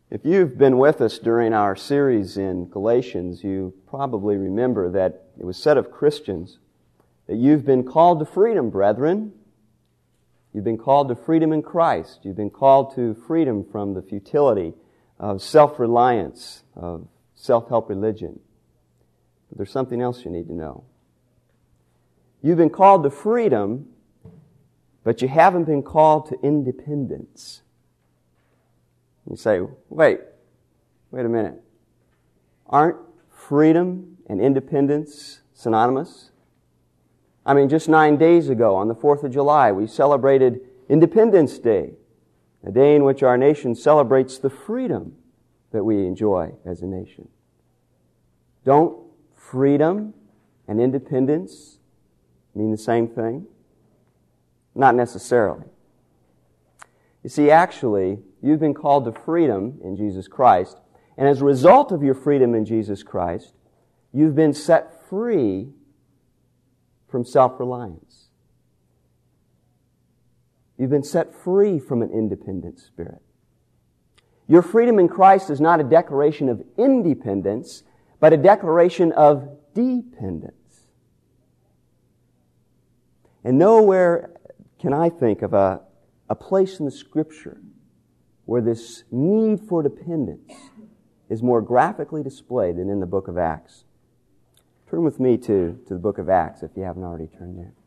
If you've been with us during our series in Galatians, you probably remember that it was said of Christians that you've been called to freedom, brethren. You've been called to freedom in Christ. You've been called to freedom from the futility of self-reliance, of self-help religion. But there's something else you need to know. You've been called to freedom, but you haven't been called to independence. You say, wait a minute. Aren't freedom and independence synonymous? I mean, just 9 days ago, on the 4th of July, we celebrated Independence Day, a day in which our nation celebrates the freedom that we enjoy as a nation. Don't freedom and independence mean the same thing? Not necessarily. You see, actually, you've been called to freedom in Jesus Christ, and as a result of your freedom in Jesus Christ, you've been set free from self-reliance. You've been set free from an independent spirit. Your freedom in Christ is not a declaration of independence, but a declaration of dependence. And nowhere can I think of a place in the Scripture where this need for dependence is more graphically displayed than in the book of Acts. Turn with me to the book of Acts if you haven't already turned there.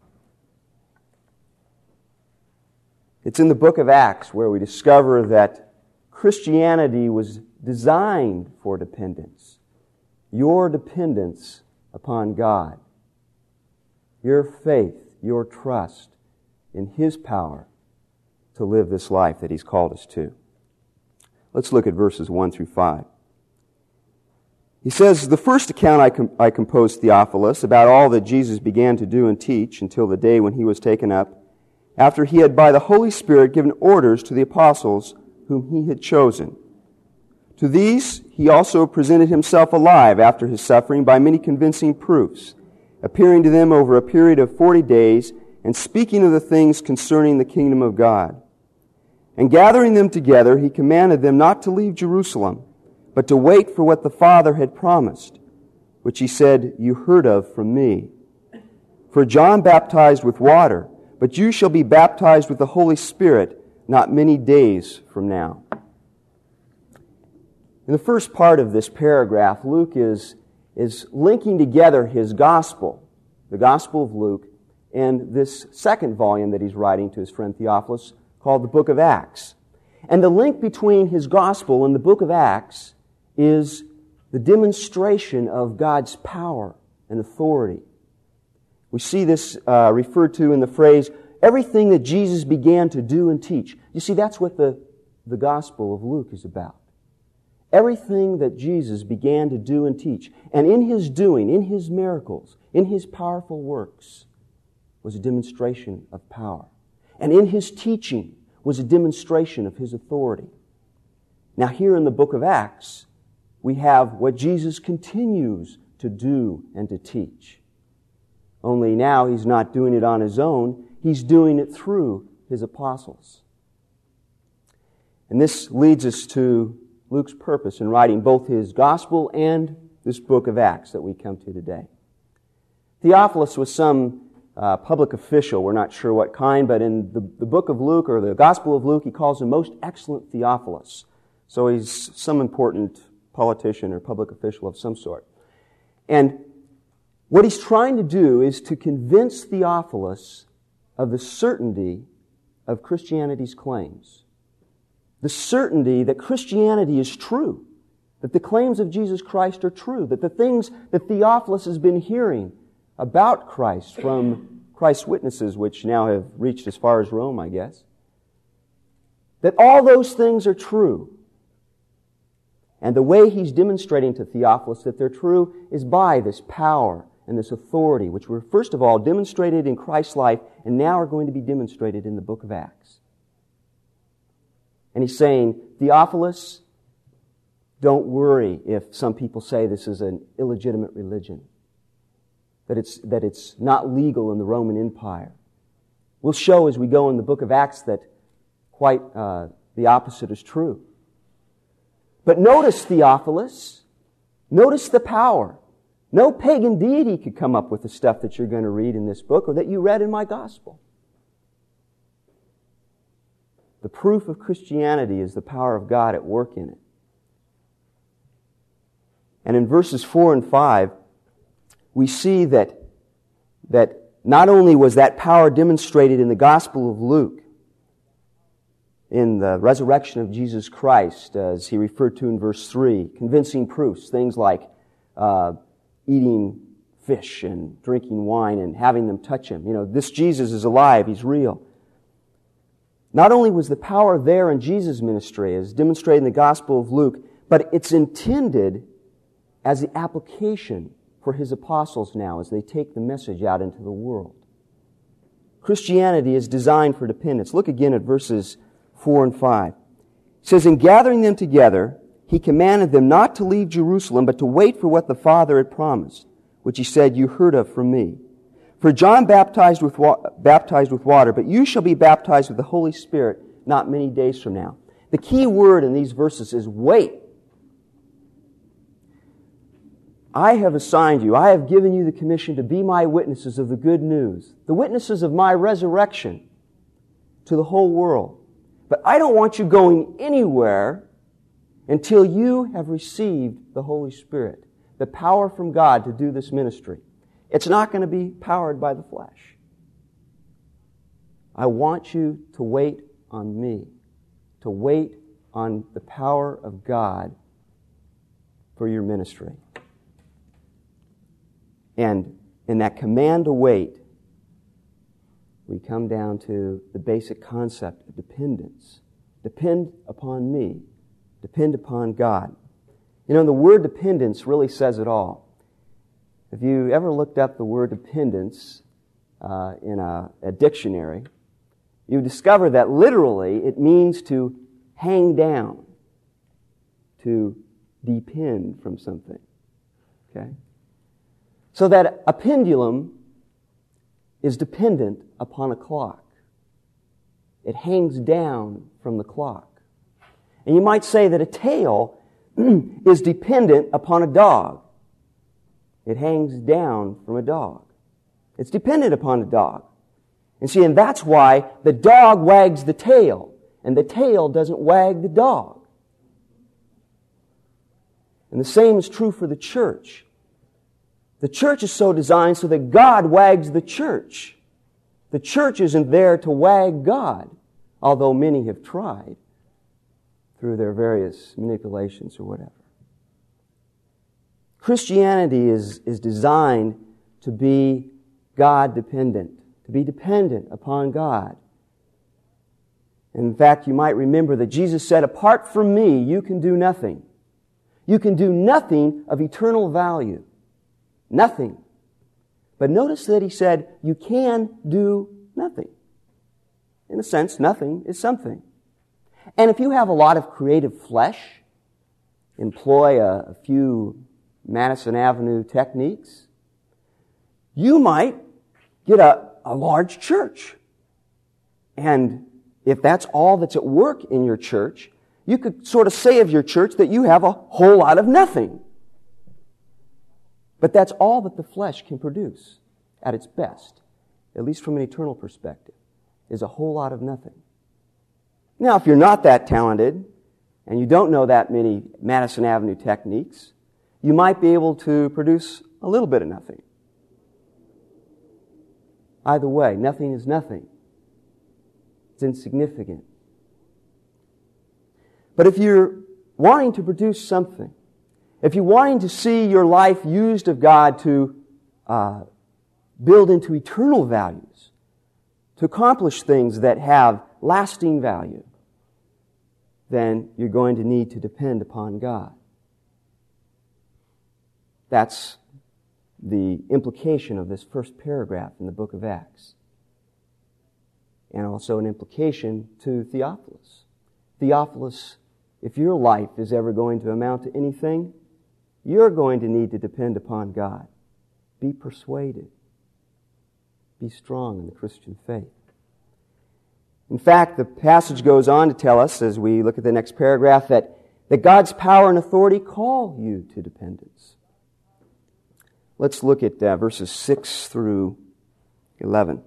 It's in the book of Acts where we discover that Christianity was designed for dependence. Your dependence upon God. Your faith, your trust in His power to live this life that He's called us to. Let's look at verses 1 through 5. He says, "The first account I composed, Theophilus, about all that Jesus began to do and teach until the day when He was taken up, after He had by the Holy Spirit given orders to the apostles whom He had chosen. To these He also presented Himself alive after His suffering by many convincing proofs, appearing to them over a period of 40 days, and speaking of the things concerning the kingdom of God. And gathering them together, He commanded them not to leave Jerusalem, but to wait for what the Father had promised, which He said, 'You heard of from me. For John baptized with water, but you shall be baptized with the Holy Spirit not many days from now.'" In the first part of this paragraph, Luke is linking together his gospel, the Gospel of Luke, and this second volume that he's writing to his friend Theophilus called the Book of Acts. And the link between his gospel and the Book of Acts is the demonstration of God's power and authority. We see this referred to in the phrase, everything that Jesus began to do and teach. You see, that's what the Gospel of Luke is about. Everything that Jesus began to do and teach. And in His doing, in His miracles, in His powerful works, was a demonstration of power. And in His teaching was a demonstration of His authority. Now here in the book of Acts, we have what Jesus continues to do and to teach. Only now He's not doing it on His own. He's doing it through His apostles. And this leads us to Luke's purpose in writing both his gospel and this book of Acts that we come to today. Theophilus was some public official, we're not sure what kind, but in the book of Luke, or the Gospel of Luke, he calls him Most Excellent Theophilus. So he's some important politician or public official of some sort. And what he's trying to do is to convince Theophilus of the certainty of Christianity's claims. The certainty that Christianity is true, that the claims of Jesus Christ are true, that the things that Theophilus has been hearing about Christ from Christ's witnesses, which now have reached as far as Rome, I guess, that all those things are true. And the way he's demonstrating to Theophilus that they're true is by this power and this authority, which were first of all demonstrated in Christ's life and now are going to be demonstrated in the book of Acts. And he's saying, Theophilus, don't worry if some people say this is an illegitimate religion, that it's not legal in the Roman Empire. We'll show as we go in the book of Acts that quite the opposite is true. But notice, Theophilus, notice the power. No pagan deity could come up with the stuff that you're going to read in this book or that you read in my gospel. The proof of Christianity is the power of God at work in it. And in verses 4 and 5, we see that not only was that power demonstrated in the Gospel of Luke, in the resurrection of Jesus Christ, as he referred to in verse 3, convincing proofs, things like eating fish and drinking wine and having them touch him. You know, this Jesus is alive, he's real. Not only was the power there in Jesus' ministry, as demonstrated in the Gospel of Luke, but it's intended as the application for his apostles now as they take the message out into the world. Christianity is designed for dependence. Look again at verses 4 and 5. It says, "In gathering them together, he commanded them not to leave Jerusalem, but to wait for what the Father had promised, which he said, 'You heard of from me.' For John baptized with water, but you shall be baptized with the Holy Spirit not many days from now." The key word in these verses is wait. I have assigned you, I have given you the commission to be my witnesses of the good news, the witnesses of my resurrection to the whole world. But I don't want you going anywhere until you have received the Holy Spirit, the power from God to do this ministry. It's not going to be powered by the flesh. I want you to wait on me, to wait on the power of God for your ministry. And in that command to wait, we come down to the basic concept of dependence. Depend upon me. Depend upon God. You know, the word dependence really says it all. If you ever looked up the word dependence in a dictionary, you discover that literally it means to hang down, to depend from something. Okay? So that a pendulum is dependent upon a clock. It hangs down from the clock. And you might say that a tail is dependent upon a dog. It hangs down from a dog. It's dependent upon a dog. And see, and that's why the dog wags the tail, and the tail doesn't wag the dog. And the same is true for the church. The church is so designed so that God wags the church. The church isn't there to wag God, although many have tried through their various manipulations or whatever. Christianity is designed to be God-dependent, to be dependent upon God. In fact, you might remember that Jesus said, "Apart from me, you can do nothing." You can do nothing of eternal value. Nothing. But notice that he said, you can do nothing. In a sense, nothing is something. And if you have a lot of creative flesh, employ a few Madison Avenue techniques, you might get a large church. And if that's all that's at work in your church, you could sort of say of your church that you have a whole lot of nothing. But that's all that the flesh can produce at its best, at least from an eternal perspective, is a whole lot of nothing. Now, if you're not that talented and you don't know that many Madison Avenue techniques, you might be able to produce a little bit of nothing. Either way, nothing is nothing. It's insignificant. But if you're wanting to produce something, if you're wanting to see your life used of God to build into eternal values, to accomplish things that have lasting value, then you're going to need to depend upon God. That's the implication of this first paragraph in the book of Acts. And also an implication to Theophilus. Theophilus, if your life is ever going to amount to anything, you're going to need to depend upon God. Be persuaded. Be strong in the Christian faith. In fact, the passage goes on to tell us, as we look at the next paragraph, that that God's power and authority call you to dependence. Let's look at verses 6 through 11.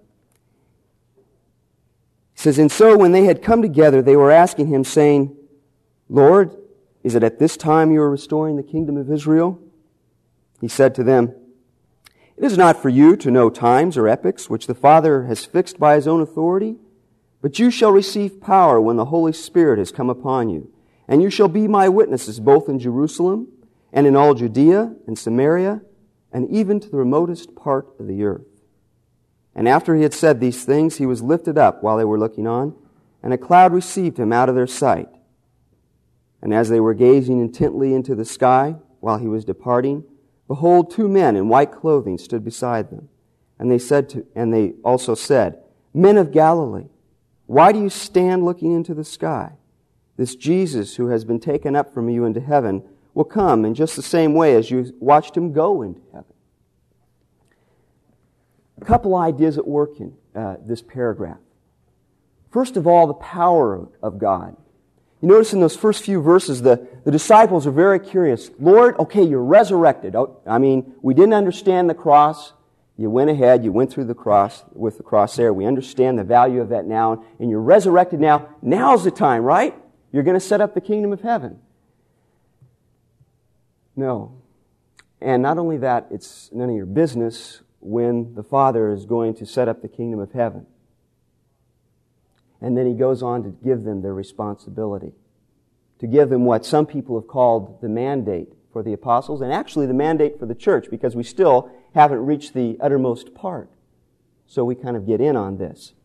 He says, "And so when they had come together, they were asking him, saying, 'Lord, is it at this time you are restoring the kingdom of Israel?' He said to them, 'It is not for you to know times or epochs which the Father has fixed by His own authority, but you shall receive power when the Holy Spirit has come upon you, and you shall be my witnesses both in Jerusalem and in all Judea and Samaria, and even to the remotest part of the earth.' And after he had said these things, he was lifted up while they were looking on, and a cloud received him out of their sight. And as they were gazing intently into the sky while he was departing, behold, 2 men in white clothing stood beside them. And they also said, 'Men of Galilee, why do you stand looking into the sky? This Jesus who has been taken up from you into heaven will come in just the same way as you watched him go into heaven.'" A couple ideas at work in this paragraph. First of all, the power of God. You notice in those first few verses, the disciples are very curious. "Lord, okay, you're resurrected. We didn't understand the cross. You went ahead, you went through the cross, with the cross there. We understand the value of that now, and you're resurrected now. Now's the time, right? You're going to set up the kingdom of heaven." No. And not only that, it's none of your business when the Father is going to set up the kingdom of heaven. And then he goes on to give them their responsibility, to give them what some people have called the mandate for the apostles, and actually the mandate for the church, because we still haven't reached the uttermost part. So we kind of get in on this.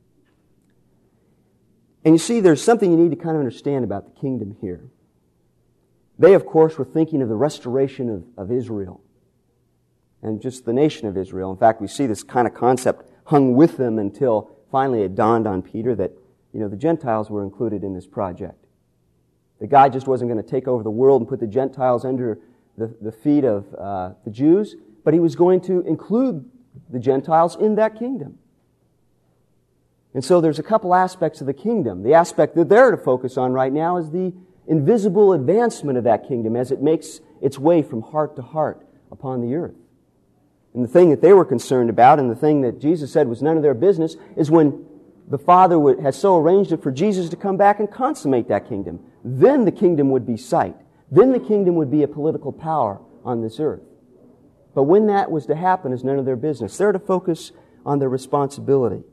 And you see, there's something you need to kind of understand about the kingdom here. They, of course, were thinking of the restoration of Israel, and just the nation of Israel. In fact, we see this kind of concept hung with them until finally it dawned on Peter that, the Gentiles were included in this project. That God just wasn't going to take over the world and put the Gentiles under the feet of the Jews, but He was going to include the Gentiles in that kingdom. And so there's a couple aspects of the kingdom. The aspect that they're to focus on right now is the invisible advancement of that kingdom as it makes its way from heart to heart upon the earth. And the thing that they were concerned about, and the thing that Jesus said was none of their business, is when the Father has so arranged it for Jesus to come back and consummate that kingdom. Then the kingdom would be sight. Then the kingdom would be a political power on this earth. But when that was to happen is none of their business. They're to focus on their responsibility.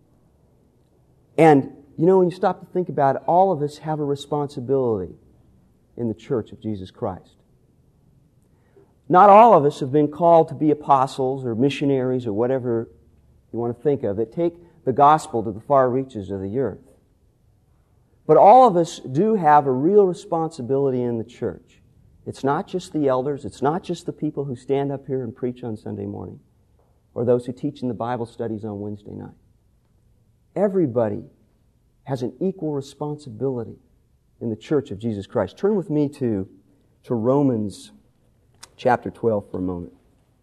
And, when you stop to think about it, all of us have a responsibility in the church of Jesus Christ. Not all of us have been called to be apostles or missionaries or whatever you want to think of that take the gospel to the far reaches of the earth. But all of us do have a real responsibility in the church. It's not just the elders. It's not just the people who stand up here and preach on Sunday morning or those who teach in the Bible studies on Wednesday night. Everybody has an equal responsibility in the church of Jesus Christ. Turn with me to Romans chapter 12 for a moment.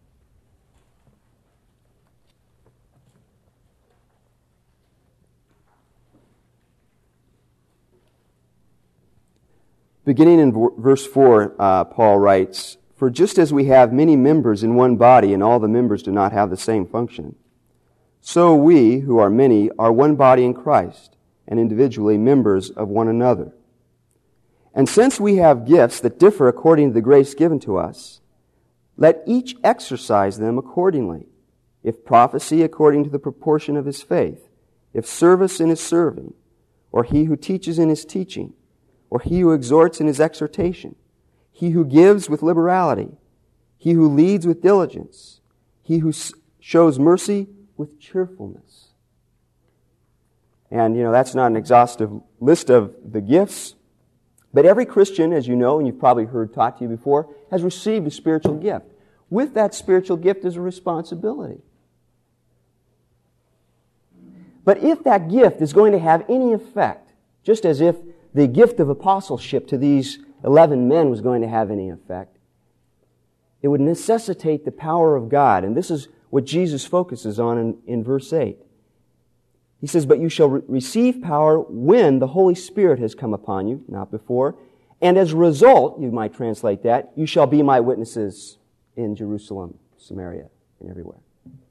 Beginning in verse 4, Paul writes, "For just as we have many members in one body, and all the members do not have the same function, so we, who are many, are one body in Christ, and individually members of one another. And since we have gifts that differ according to the grace given to us, let each exercise them accordingly. If prophecy, according to the proportion of his faith, if service in his serving, or he who teaches in his teaching, or he who exhorts in his exhortation, he who gives with liberality, he who leads with diligence, he who shows mercy with cheerfulness." And, that's not an exhaustive list of the gifts, but every Christian, as you know, and you've probably heard taught to you before, has received a spiritual gift. With that spiritual gift is a responsibility. But if that gift is going to have any effect, just as if the gift of apostleship to these 11 men was going to have any effect, it would necessitate the power of God. And this is what Jesus focuses on in verse 8. He says, "But you shall receive power when the Holy Spirit has come upon you," not before, And as a result, you might translate that, you shall be my witnesses in Jerusalem, Samaria, and everywhere.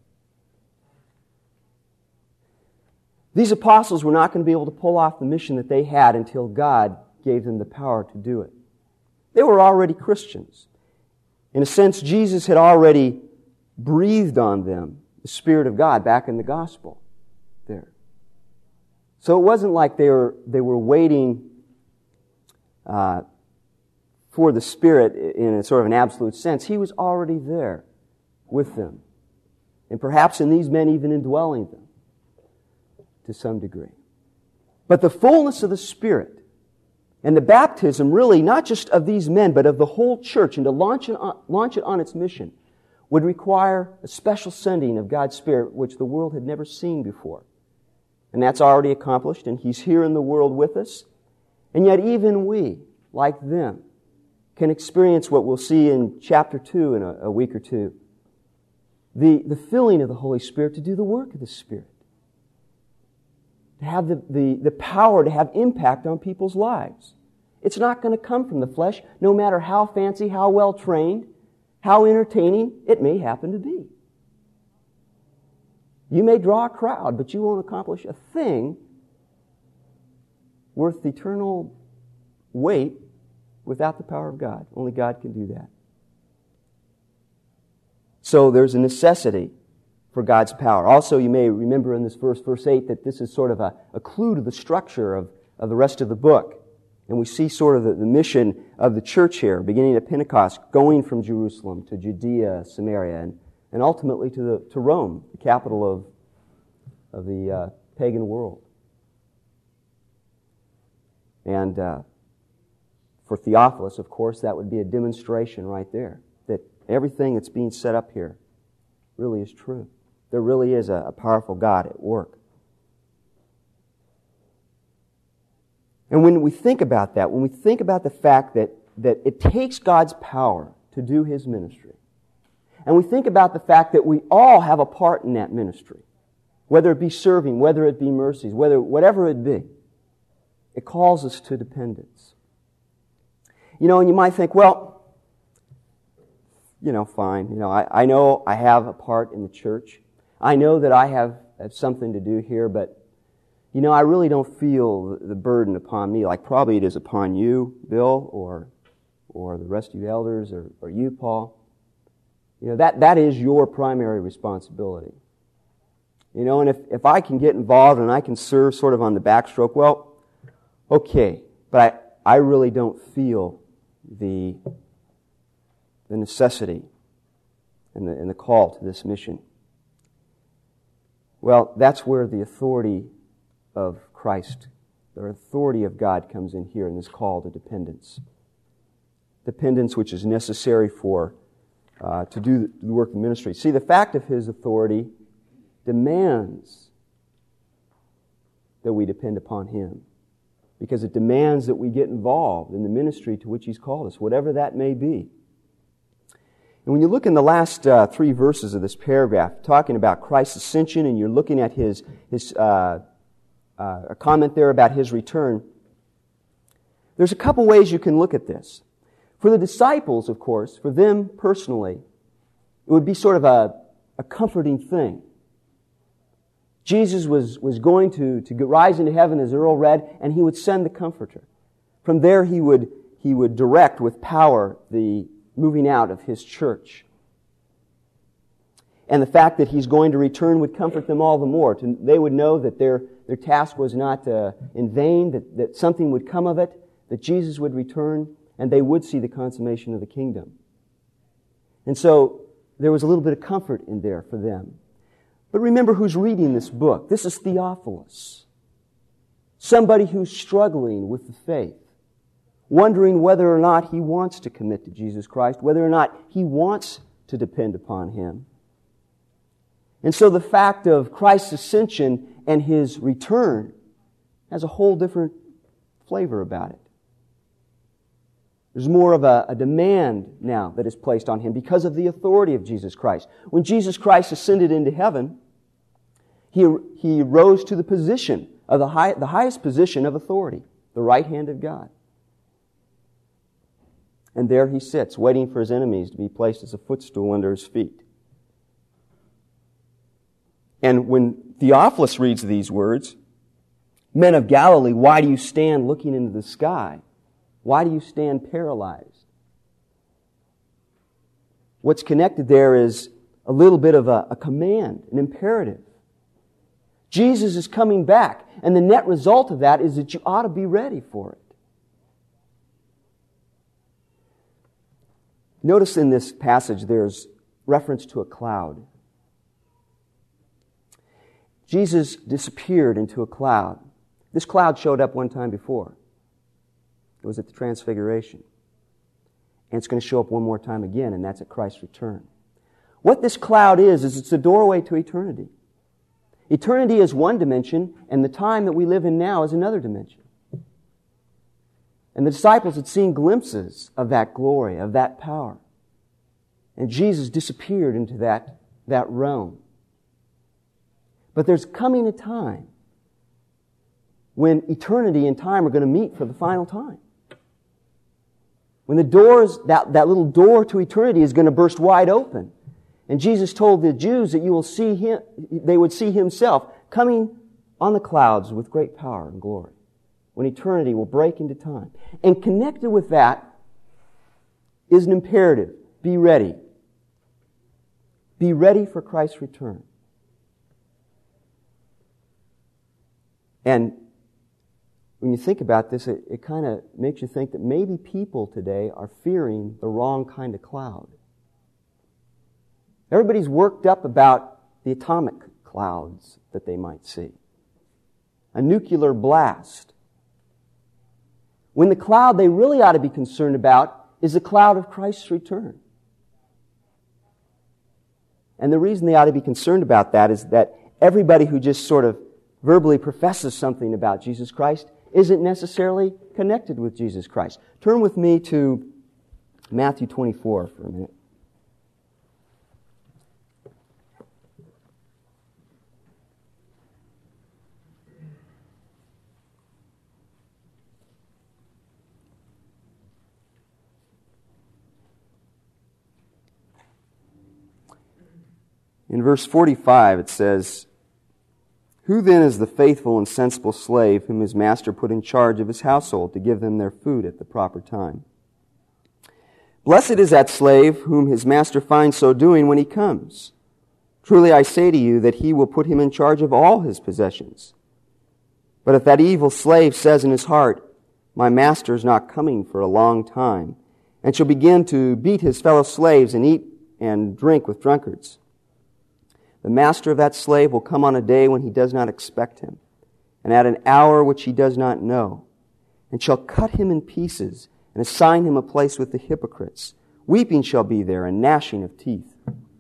These apostles were not going to be able to pull off the mission that they had until God gave them the power to do it. They were already Christians. In a sense, Jesus had already breathed on them the Spirit of God back in the gospel there. So it wasn't like they were waiting for the Spirit in a sort of an absolute sense. He was already there with them. And perhaps in these men even indwelling them to some degree. But the fullness of the Spirit and the baptism, really, not just of these men, but of the whole church, and to launch it on its mission, would require a special sending of God's Spirit, which the world had never seen before. And that's already accomplished, and He's here in the world with us. And yet even we, like them, can experience what we'll see in chapter 2 in a week or two. The filling of the Holy Spirit to do the work of the Spirit. To have the power to have impact on people's lives. It's not going to come from the flesh, no matter how fancy, how well trained, how entertaining it may happen to be. You may draw a crowd, but you won't accomplish a thing worth eternal weight without the power of God. Only God can do that. So there's a necessity for God's power. Also, you may remember in this verse 8, that this is sort of a clue to the structure of the rest of the book. And we see sort of the mission of the church here, beginning at Pentecost, going from Jerusalem to Judea, Samaria, and ultimately to Rome, the capital of the pagan world. And for Theophilus, of course, that would be a demonstration right there, that everything that's being set up here really is true. There really is a powerful God at work. And when we think about that, when we think about the fact that it takes God's power to do His ministry, and we think about the fact that we all have a part in that ministry, whether it be serving, whether it be mercies, whatever it be, it calls us to dependence. And you might think, well, fine. I know I have a part in the church. I know that I have something to do here, but, I really don't feel the burden upon me, like probably it is upon you, Bill, or the rest of you elders, or you, Paul. That is your primary responsibility. And if I can get involved and I can serve sort of on the backstroke, well, okay, but I really don't feel the necessity and the call to this mission. Well, that's where the authority of Christ, the authority of God comes in here in this call to dependence. Dependence which is necessary to do the work of ministry. See, the fact of His authority demands that we depend upon Him, because it demands that we get involved in the ministry to which He's called us, whatever that may be. And when you look in the last 3 verses of this paragraph, talking about Christ's ascension, and you're looking at a comment there about His return, there's a couple ways you can look at this. For the disciples, of course, for them personally, it would be sort of a comforting thing. Jesus was going to rise into heaven, as Earl read, and He would send the Comforter. From there He would direct with power the moving out of His church. And the fact that He's going to return would comfort them all the more. They would know that their task was not in vain, that something would come of it, that Jesus would return, and they would see the consummation of the kingdom. And so there was a little bit of comfort in there for them. But remember who's reading this book. This is Theophilus. Somebody who's struggling with the faith, wondering whether or not he wants to commit to Jesus Christ, whether or not he wants to depend upon Him. And so the fact of Christ's ascension and His return has a whole different flavor about it. There's more of a demand now that is placed on Him because of the authority of Jesus Christ. When Jesus Christ ascended into heaven, He rose to the position of the highest position of authority, the right hand of God. And there he sits, waiting for his enemies to be placed as a footstool under his feet. And when Theophilus reads these words, "Men of Galilee, why do you stand looking into the sky? Why do you stand paralyzed?" What's connected there is a little bit of a command, an imperative. Jesus is coming back, and the net result of that is that you ought to be ready for it. Notice in this passage there's reference to a cloud. Jesus disappeared into a cloud. This cloud showed up one time before. It was at the Transfiguration. And it's going to show up one more time again, and that's at Christ's return. What this cloud is it's a doorway to eternity. Eternity is one dimension, and the time that we live in now is another dimension. And the disciples had seen glimpses of that glory, of that power. And Jesus disappeared into that realm. But there's coming a time when eternity and time are going to meet for the final time. When the doors, that little door to eternity is going to burst wide open. And Jesus told the Jews that you will see Him, they would see Himself coming on the clouds with great power and glory. When eternity will break into time. And connected with that is an imperative. Be ready. Be ready for Christ's return. And when you think about this, it kind of makes you think that maybe people today are fearing the wrong kind of cloud. Everybody's worked up about the atomic clouds that they might see. A nuclear blast. When the cloud they really ought to be concerned about is the cloud of Christ's return. And the reason they ought to be concerned about that is that everybody who just sort of verbally professes something about Jesus Christ isn't necessarily connected with Jesus Christ. Turn with me to Matthew 24 for a minute. In verse 45 it says, "Who then is the faithful and sensible slave whom his master put in charge of his household to give them their food at the proper time? Blessed is that slave whom his master finds so doing when he comes. Truly I say to you that he will put him in charge of all his possessions. But if that evil slave says in his heart, 'My master is not coming for a long time,' and shall begin to beat his fellow slaves and eat and drink with drunkards, the master of that slave will come on a day when he does not expect him, and at an hour which he does not know, and shall cut him in pieces, and assign him a place with the hypocrites. Weeping shall be there, and gnashing of teeth."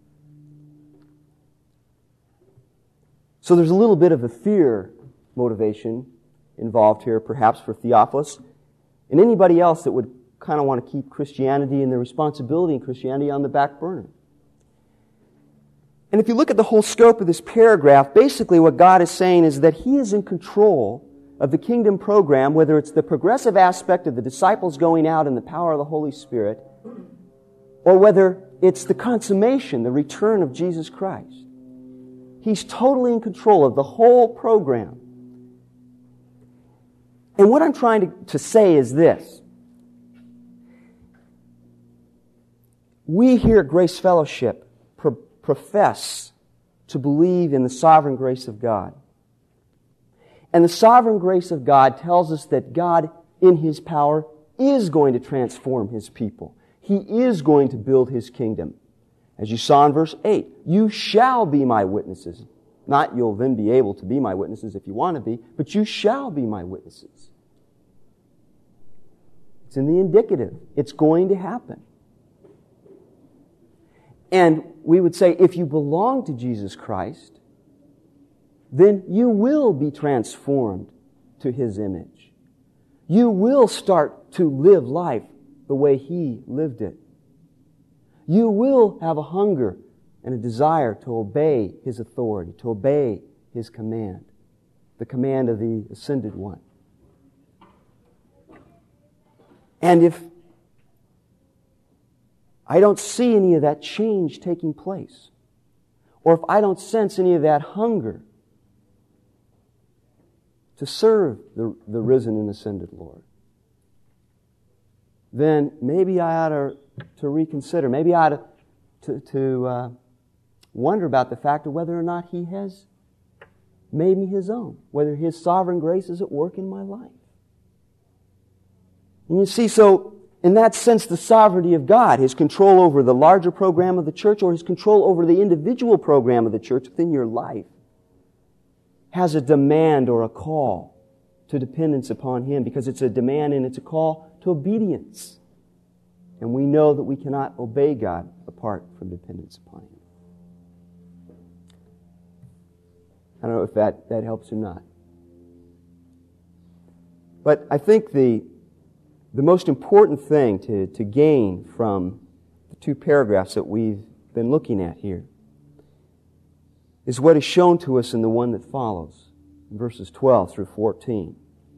So there's a little bit of a fear motivation involved here, perhaps for Theophilus, and anybody else that would kind of want to keep Christianity and the responsibility in Christianity on the back burner. And if you look at the whole scope of this paragraph, basically what God is saying is that He is in control of the kingdom program, whether it's the progressive aspect of the disciples going out in the power of the Holy Spirit, or whether it's the consummation, the return of Jesus Christ. He's totally in control of the whole program. And what I'm trying to say is this. We here at Grace Fellowship profess to believe in the sovereign grace of God. And the sovereign grace of God tells us that God, in His power, is going to transform His people. He is going to build His kingdom. As you saw in verse 8, "You shall be my witnesses." Not you'll then be able to be my witnesses if you want to be, but you shall be my witnesses. It's in the indicative. It's going to happen. And we would say, if you belong to Jesus Christ, then you will be transformed to His image. You will start to live life the way He lived it. You will have a hunger and a desire to obey His authority, to obey His command, the command of the Ascended One. And if I don't see any of that change taking place, or if I don't sense any of that hunger to serve the risen and ascended Lord, then maybe I ought to reconsider. Maybe I ought to wonder about the fact of whether or not He has made me His own, whether His sovereign grace is at work in my life. And you see, so in that sense, the sovereignty of God, His control over the larger program of the church or His control over the individual program of the church within your life, has a demand or a call to dependence upon Him, because it's a demand and it's a call to obedience. And we know that we cannot obey God apart from dependence upon Him. I don't know if that helps or not. But I think the most important thing to gain from the two paragraphs that we've been looking at here is what is shown to us in the one that follows, verses 12 through 14.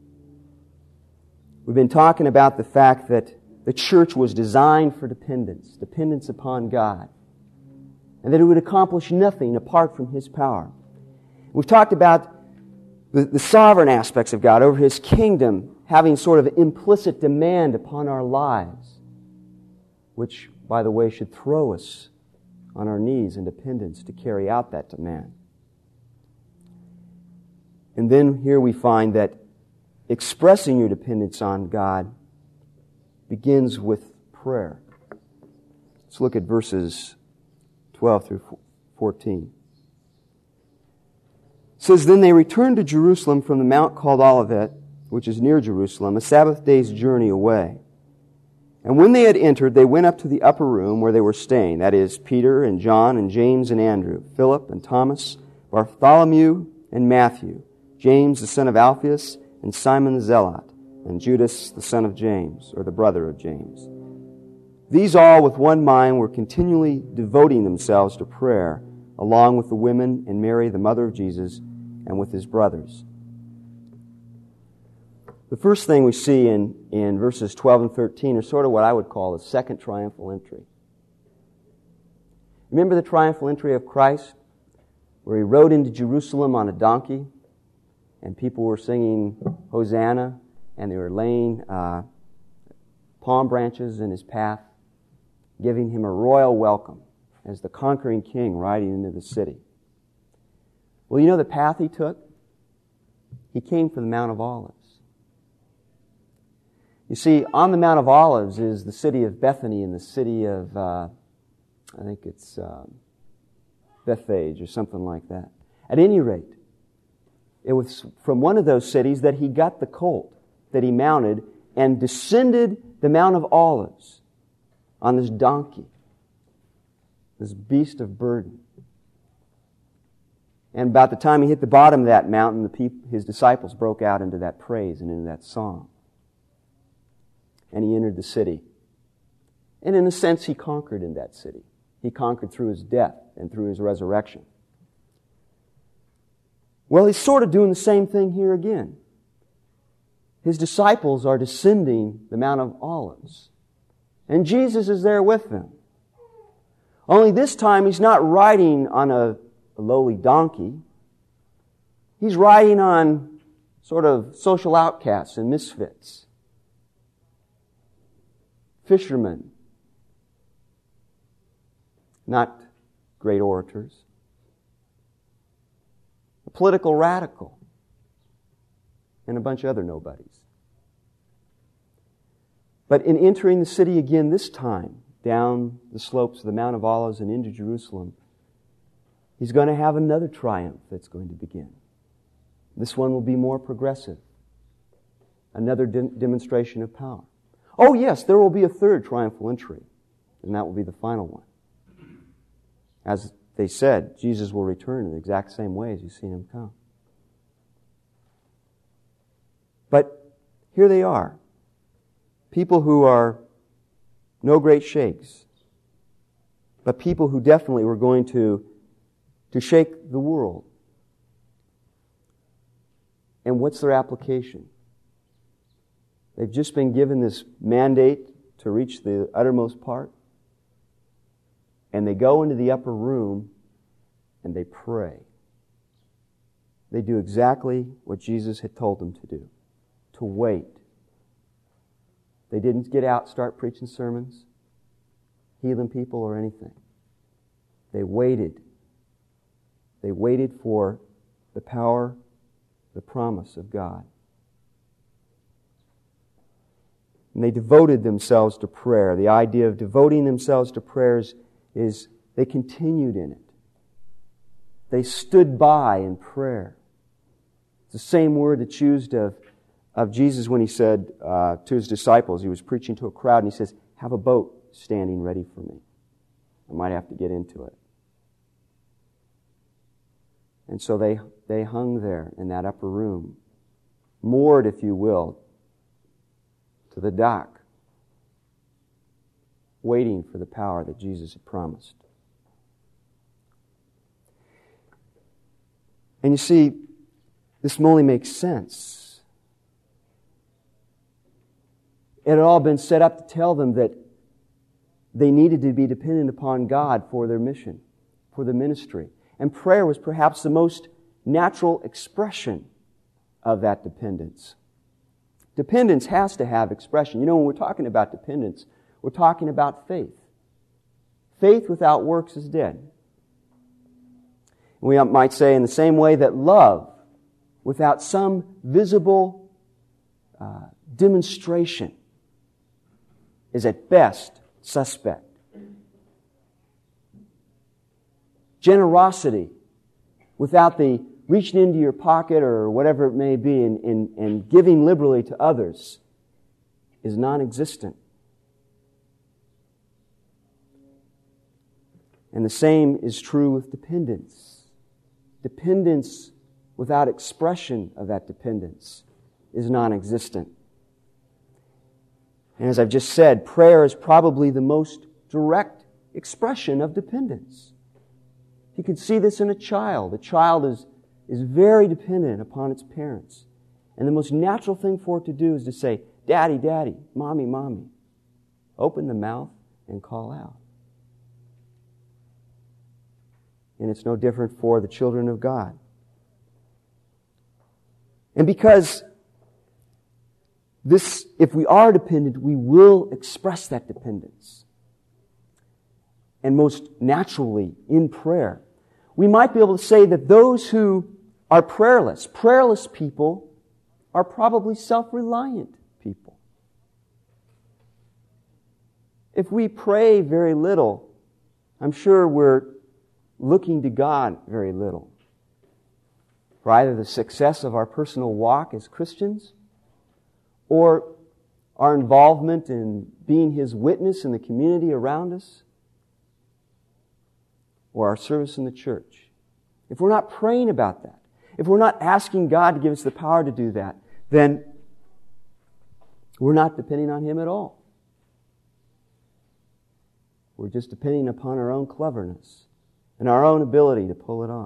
We've been talking about the fact that the church was designed for dependence upon God, and that it would accomplish nothing apart from His power. We've talked about the sovereign aspects of God over His kingdom having sort of implicit demand upon our lives, which, by the way, should throw us on our knees in dependence to carry out that demand. And then here we find that expressing your dependence on God begins with prayer. Let's look at verses 12 through 14. It says, "Then they returned to Jerusalem from the mount called Olivet, which is near Jerusalem, a Sabbath day's journey away. And when they had entered, they went up to the upper room where they were staying, that is, Peter and John and James and Andrew, Philip and Thomas, Bartholomew and Matthew, James the son of Alphaeus, and Simon the Zealot, and Judas the son of James, or the brother of James. These all with one mind were continually devoting themselves to prayer, along with the women and Mary, the mother of Jesus, and with His brothers." The first thing we see in verses 12 and 13 are sort of what I would call a second triumphal entry. Remember the triumphal entry of Christ, where He rode into Jerusalem on a donkey, and people were singing Hosanna, and they were laying palm branches in His path, giving Him a royal welcome as the conquering king riding into the city. Well, you know the path He took? He came from the Mount of Olives. You see, on the Mount of Olives is the city of Bethany and the city of, I think it's Bethphage or something like that. At any rate, it was from one of those cities that He got the colt that He mounted and descended the Mount of Olives on this donkey, this beast of burden. And about the time He hit the bottom of that mountain, His disciples broke out into that praise and into that song. And He entered the city. And in a sense, He conquered in that city. He conquered through His death and through His resurrection. Well, He's sort of doing the same thing here again. His disciples are descending the Mount of Olives. And Jesus is there with them. Only this time He's not riding on a lowly donkey. He's riding on sort of social outcasts and misfits. Fishermen. Not great orators. A political radical. And a bunch of other nobodies. But in entering the city again this time, down the slopes of the Mount of Olives and into Jerusalem, He's going to have another triumph that's going to begin. This one will be more progressive. Another demonstration of power. Oh yes, there will be a third triumphal entry, and that will be the final one. As they said, Jesus will return in the exact same way as you've seen Him come. But here they are. People who are no great shakes, but people who definitely were going to shake the world. And what's their application? They've just been given this mandate to reach the uttermost part. and they go into the upper room and they pray. They do exactly what Jesus had told them to do, to wait. They didn't get out, start preaching sermons, healing people or anything. They waited. They waited for the power, the promise of God. And they devoted themselves to prayer. The idea of devoting themselves to prayers is they continued in it. They stood by in prayer. It's the same word that's used of Jesus when He said to His disciples, He was preaching to a crowd, and He says, have a boat standing ready for me. I might have to get into it. And so they hung there in that upper room, moored, if you will, to the dock, waiting for the power that Jesus had promised. And you see, this only makes sense. It had all been set up to tell them that they needed to be dependent upon God for their mission, for the ministry. And prayer was perhaps the most natural expression of that dependence. Dependence has to have expression. You know, when we're talking about dependence, we're talking about faith. Faith without works is dead. We might say in the same way that love without some visible demonstration is at best suspect. Generosity without the reaching into your pocket or whatever it may be and giving liberally to others is non-existent. And the same is true with dependence. Dependence without expression of that dependence is non-existent. And as I've just said, prayer is probably the most direct expression of dependence. You can see this in a child. A child is very dependent upon its parents. And the most natural thing for it to do is to say, Daddy, Daddy, Mommy, Mommy. Open the mouth and call out. And it's no different for the children of God. And because if we are dependent, we will express that dependence. And most naturally in prayer. We might be able to say that those who are prayerless people are probably self-reliant people. If we pray very little, I'm sure we're looking to God very little. For either the success of our personal walk as Christians or our involvement in being His witness in the community around us or our service in the church. If we're not praying about that, if we're not asking God to give us the power to do that, then we're not depending on Him at all. We're just depending upon our own cleverness and our own ability to pull it off.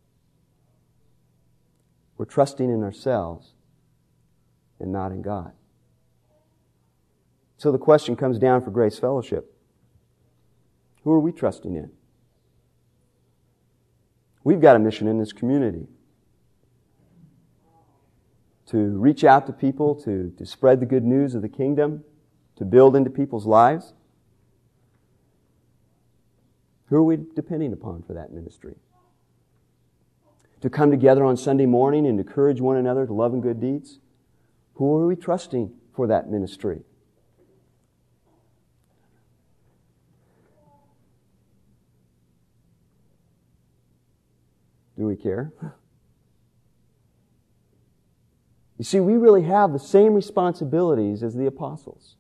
We're trusting in ourselves and not in God. So the question comes down for Grace Fellowship. Who are we trusting in? We've got a mission in this community to reach out to people, to spread the good news of the kingdom, to build into people's lives. Who are we depending upon for that ministry? To come together on Sunday morning and encourage one another to love and good deeds? Who are we trusting for that ministry? Do we care? You see, we really have the same responsibilities as the apostles.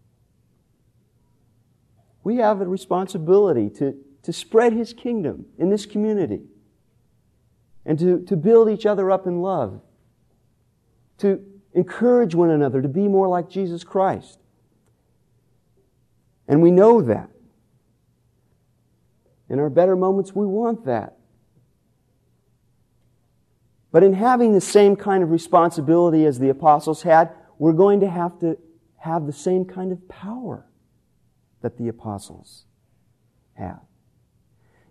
We have a responsibility to spread His kingdom in this community and to build each other up in love, to encourage one another to be more like Jesus Christ. And we know that. In our better moments, we want that. But in having the same kind of responsibility as the apostles had, we're going to have the same kind of power that the apostles have.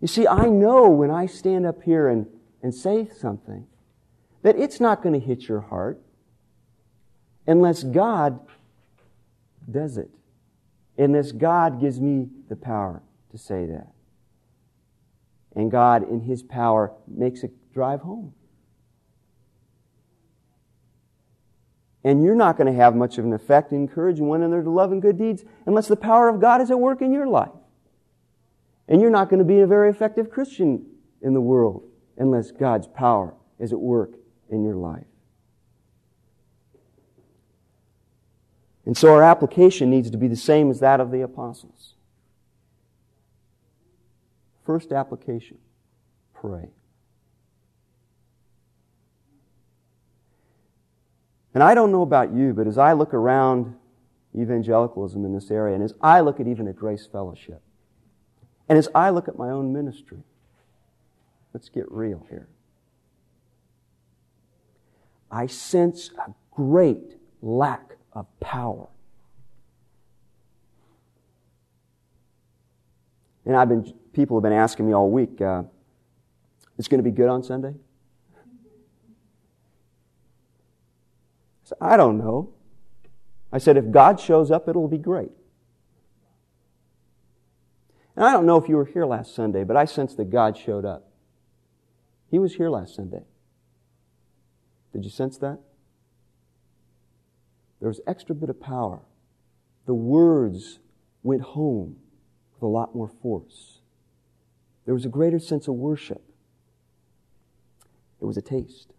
You see, I know when I stand up here and say something that it's not going to hit your heart unless God does it. Unless God gives me the power to say that. And God, in His power, makes it drive home. And you're not going to have much of an effect in encouraging one another to love and good deeds unless the power of God is at work in your life. And you're not going to be a very effective Christian in the world unless God's power is at work in your life. And so our application needs to be the same as that of the apostles. First application, pray. And I don't know about you, but as I look around evangelicalism in this area, and as I look at even at Grace Fellowship, and as I look at my own ministry, let's get real here. I sense a great lack of power. And people have been asking me all week, it's going to be good on Sunday? I said, I don't know. I said, if God shows up, it'll be great. And I don't know if you were here last Sunday, but I sensed that God showed up. He was here last Sunday. Did you sense that? There was extra bit of power. The words went home with a lot more force. There was a greater sense of worship. It was a taste.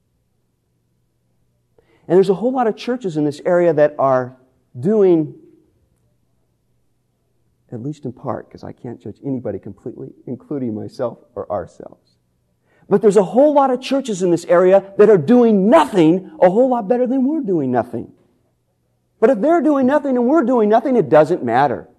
And there's a whole lot of churches in this area that are doing, at least in part, because I can't judge anybody completely, including myself or ourselves. But there's a whole lot of churches in this area that are doing nothing a whole lot better than we're doing nothing. But if they're doing nothing and we're doing nothing, it doesn't matter.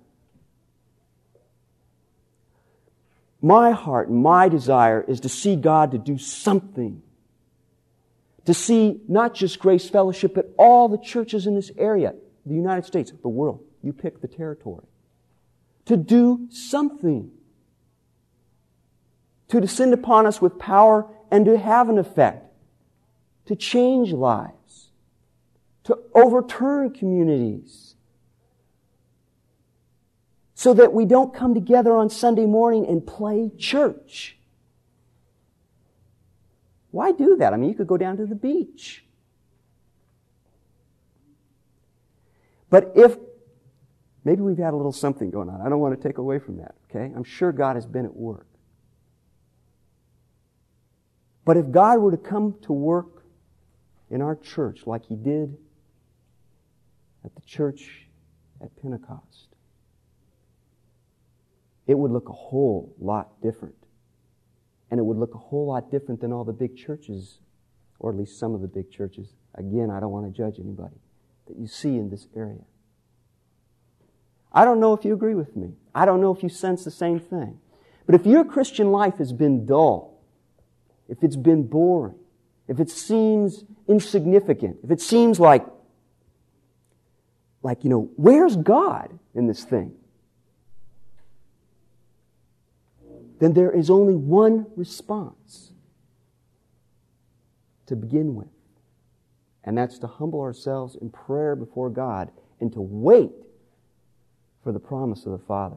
My heart and my desire is to see God to do something. To see not just Grace Fellowship, but all the churches in this area, the United States, the world. You pick the territory. To do something. To descend upon us with power and to have an effect. To change lives. To overturn communities. So that we don't come together on Sunday morning and play church. Why do that? I mean, you could go down to the beach. But maybe we've had a little something going on. I don't want to take away from that, okay? I'm sure God has been at work. But if God were to come to work in our church like He did at the church at Pentecost, it would look a whole lot different. And it would look a whole lot different than all the big churches, or at least some of the big churches. Again, I don't want to judge anybody that you see in this area. I don't know if you agree with me. I don't know if you sense the same thing. But if your Christian life has been dull, if it's been boring, if it seems insignificant, if it seems like, where's God in this thing? Then there is only one response to begin with. And that's to humble ourselves in prayer before God and to wait for the promise of the Father.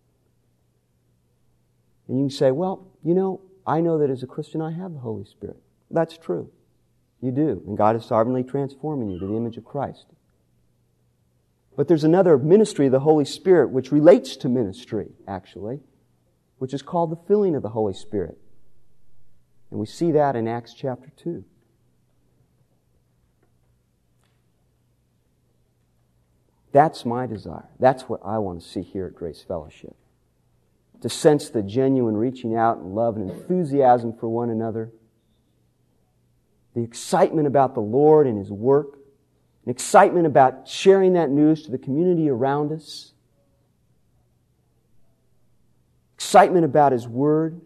And you can say, well, I know that as a Christian I have the Holy Spirit. That's true. You do. And God is sovereignly transforming you to the image of Christ. But there's another ministry of the Holy Spirit which relates to ministry, actually, which is called the filling of the Holy Spirit. And we see that in Acts chapter 2. That's my desire. That's what I want to see here at Grace Fellowship. To sense the genuine reaching out and love and enthusiasm for one another. The excitement about the Lord and His work. An excitement about sharing that news to the community around us. Excitement about His Word.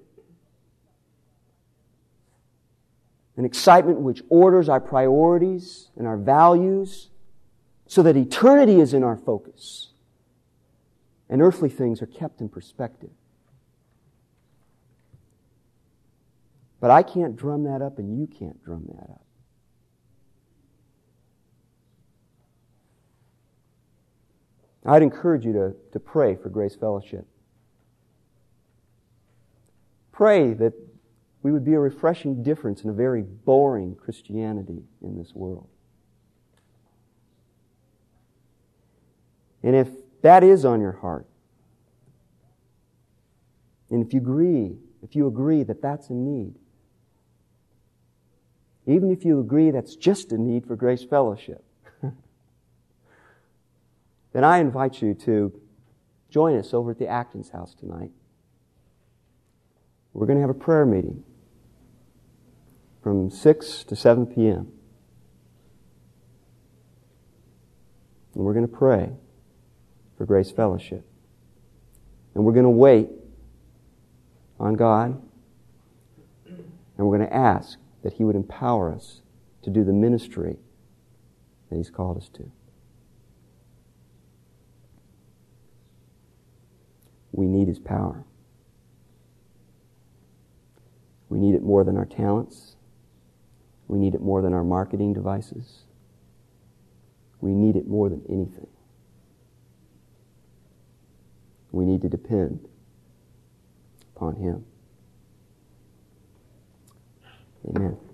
An excitement which orders our priorities and our values so that eternity is in our focus and earthly things are kept in perspective. But I can't drum that up, and you can't drum that up. I'd encourage you to pray for Grace Fellowship. Pray that we would be a refreshing difference in a very boring Christianity in this world. And if that is on your heart, and if you agree that that's a need, even if you agree that's just a need for Grace Fellowship, then I invite you to join us over at the Atkins house tonight. We're going to have a prayer meeting from 6 to 7 p.m. And we're going to pray for Grace Fellowship. And we're going to wait on God, and we're going to ask that He would empower us to do the ministry that He's called us to. We need His power. We need it more than our talents. We need it more than our marketing devices. We need it more than anything. We need to depend upon Him. Amen.